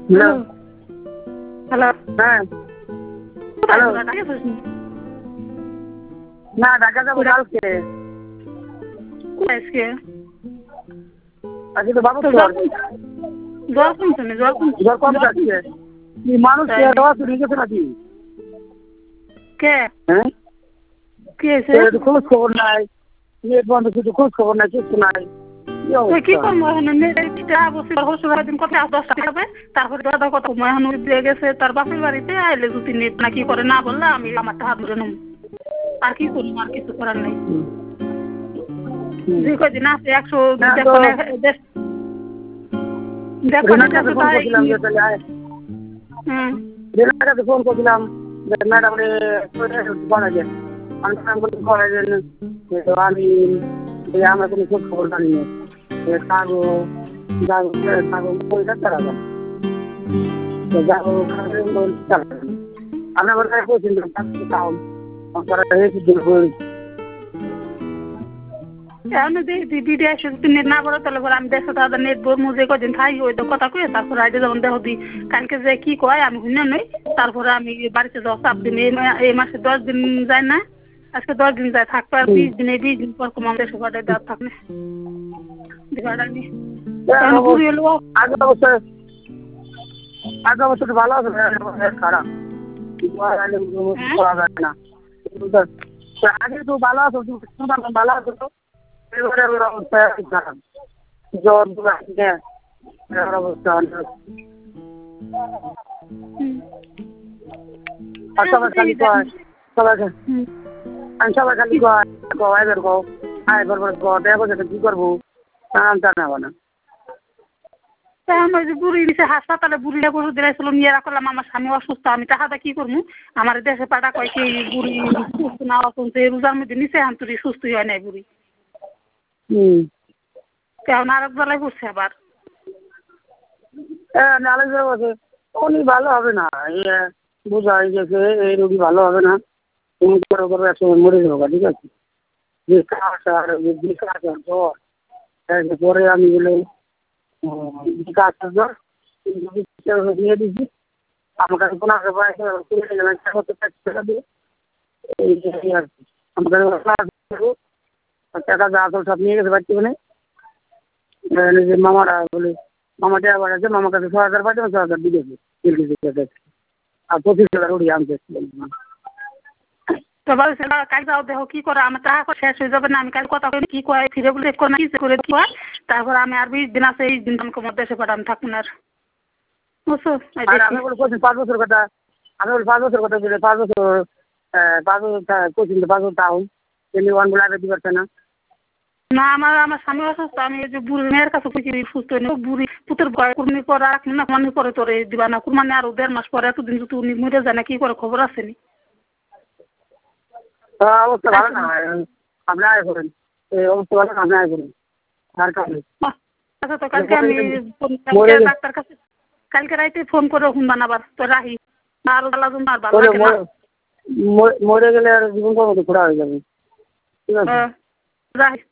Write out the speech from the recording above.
hello hello হ্যাঁ hello না ঢাকা যাবো কালকে আজকে আজকে তো বাবু জ্বর কমছে না জ্বর কম যাচ্ছে মানুষ চুরি গেছে নাকি কে হ্যাঁ কি হয়েছে খোঁজ খবর নাই নেট বন্ধ কিছু খোঁজ খবর নাই কিছু নাই কি করবো এখন কথা 10টা হবে তারপরে দাদা কত এখন দিয়ে গেছে তার বাপের বাড়িতে আইলে যদি নেট না কি করে না বললে আমি আমারটা হাত ধরে নেব আর কি করবো আর কিছু করার নেই যে কদিন আছে 100 ফোন করছিলাম ম্যাডাম বানাইলেন আমি আমার কোনো খোঁজ খবর জানি না আপনার না বলো তাহলে আমি 100 টাকা নেট বলবো যে কদিন খাই ওই কথা কয়ে তারপরে আইডে যেমন দেখো দি কালকে যে কি কয় আমি শুনে নই তারপরে আমি বাড়িতে যাওয়া 7 দিন এই মাসে 10 দিন যায় না আজকে 10 দিন যায় থাকবে আর 20 দিন পর কম 100 টাকা দেওয়ার থাকবে আগে অবস্থা ভালো আছে খারাপ করা যায় না আগে তো ভালো আছো ভালো আছো তো এবারে অবস্থা খারাপ জ্বর অবস্থা সবাই খালি কয় সবাই খালি কয় আয় করবো দেখো কি করবো জানাবো না বুড়ি নিচে হাসপাতালে বুড়িটা গরু দিয়েছিল নিয়ে রাখলাম আমার স্বামী অসুস্থ আমি টাকাটা কি করবো আমার দেশে পাটা কয় কি বুড়ি সুস্থ না অসুস্থ এই রোজার মধ্যে নিচে আন্তরি সুস্থ হয় নাই বুড়ি কেমন আরেক বেলায় পড়ছে আবার উনি ভালো হবে না বোঝা হয়ে গেছে এই রোগী ভালো হবে না তুমি করো একশো মরে যাবো ঠিক আছে যে কাজ আর যে কাজ আর জ্বর পরে আমি বলে কাজ জ্বর নিয়ে দিচ্ছি আমার কাছে কোনো টাকা দিয়ে আমার টাকা যা আসল সব নিয়ে গেছে বাড়িতে মানে যে মামারা বলে মামা টাকা বাড়াচ্ছে মামার কাছে 6,000 পাঠিয়েছে 6,000 দিয়ে গেছে আর 25,000 উড়িয়ে আনতে কাল যাও দেখো কি করে আমার টাকা শেষ হয়ে যাবে না আমি কাল কথা কি কয় ফিরে বলে করে কি হয় তারপর আমি আর 20 দিন আছে 20 দিন তোমাকে মধ্যে এসে পাঠান থাকুন আর বুঝছো আমি বলে 5 বছর কথা আমি বলে 5 বছর কথা বলে 5 বছর কোচিং 5 বছর তাও এমনি ওয়ান বলে আগে দিতে না না আমার স্বামী অসুস্থ আমি এই যে বুড়ি মেয়ের কাছে খুঁজি সুস্থ নেই বুড়ি পুতের ভয় কুরবানি পরে রাখি না কুরবানি পরে তোরে দিবা না কুরবানি আরো 1.5 মাস পরে এতদিন যদি উনি মরে যায় না কি করে খবর আসেনি অবস্থা ভালো না আপনি আয় করেন এই অবস্থা ভালো না আপনি আয় করেন আর কাজে আচ্ছা তো কালকে আমি ডাক্তার কাছে কালকে রাইতে ফোন করে হুন বানাবার তো রাহি আর ভালো মরে গেলে আর জীবন কর্ম তো খোড়া হয়ে যাবে ঠিক আছে রাহি